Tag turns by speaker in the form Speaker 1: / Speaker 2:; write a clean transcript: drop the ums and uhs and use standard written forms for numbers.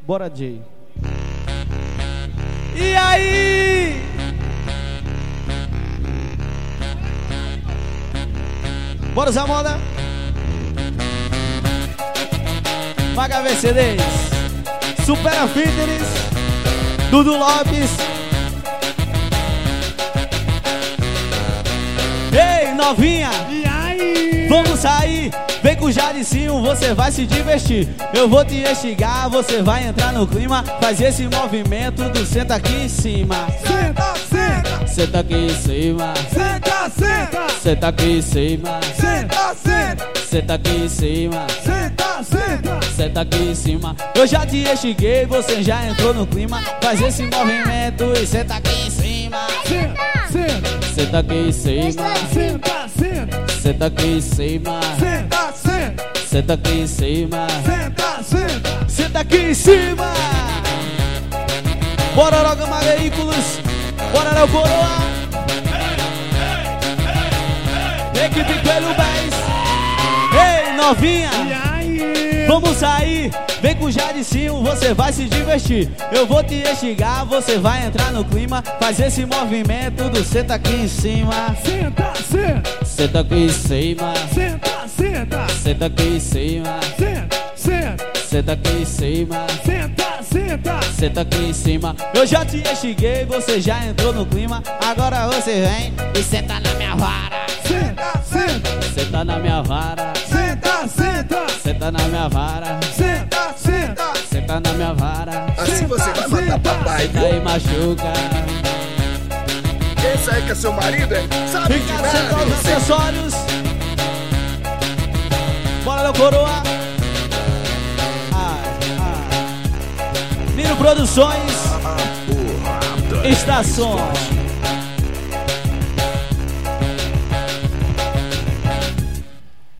Speaker 1: Bora, Jay. E aí? Bora usar moda? Paga VCDs. Supera Fitness. Dudu Lopes. Ei, novinha.
Speaker 2: E aí?
Speaker 1: Vamos sair. Vem com o Jaricinho, você vai se divertir. Eu vou te instigar, você vai entrar no clima. Faz esse movimento do senta aqui em cima.
Speaker 2: Senta, senta.
Speaker 1: Senta aqui em cima.
Speaker 2: Senta, senta.
Speaker 1: Senta aqui em cima.
Speaker 2: Senta, senta.
Speaker 1: Senta aqui em cima.
Speaker 2: Senta, senta.
Speaker 1: Senta aqui em cima. Eu já te instiguei, você já entrou no clima. Faz esse movimento e senta aqui em cima.
Speaker 2: Senta, senta.
Speaker 1: Senta aqui em cima.
Speaker 2: Senta, senta.
Speaker 1: Senta aqui em cima.
Speaker 2: Senta, senta.
Speaker 1: Senta aqui em cima.
Speaker 2: Senta, senta.
Speaker 1: Senta aqui em cima. Bora, Rogama Veículos. Bora, Léo Coroa. Equipe Coelho Bens. Ei, novinha.
Speaker 2: E aí?
Speaker 1: Vamos sair. Vem com o Jaricinho, você vai se divertir. Eu vou te instigar, você vai entrar no clima. Faz esse movimento do senta aqui em cima.
Speaker 2: Senta, senta.
Speaker 1: Senta aqui em cima.
Speaker 2: Senta, senta.
Speaker 1: Senta aqui em cima.
Speaker 2: Senta, senta.
Speaker 1: Senta aqui em cima.
Speaker 2: Senta, senta.
Speaker 1: Senta aqui em cima. Eu já te instiguei, você já entrou no clima. Agora você vem e senta na minha vara.
Speaker 2: Senta, senta.
Speaker 1: Senta na minha vara.
Speaker 2: Senta, senta.
Speaker 1: Senta na minha vara.
Speaker 2: Senta, senta.
Speaker 1: Senta na minha vara.
Speaker 3: Assim você vai matar papai,
Speaker 1: Senta
Speaker 3: viu?
Speaker 1: aí, machuca.
Speaker 3: Esse aí que é seu marido, é? Sabe de
Speaker 1: Fica
Speaker 3: nada,
Speaker 1: sentado os
Speaker 3: inocente.
Speaker 1: acessórios. Bora, Léo Coroa. Nino Produções. Estações.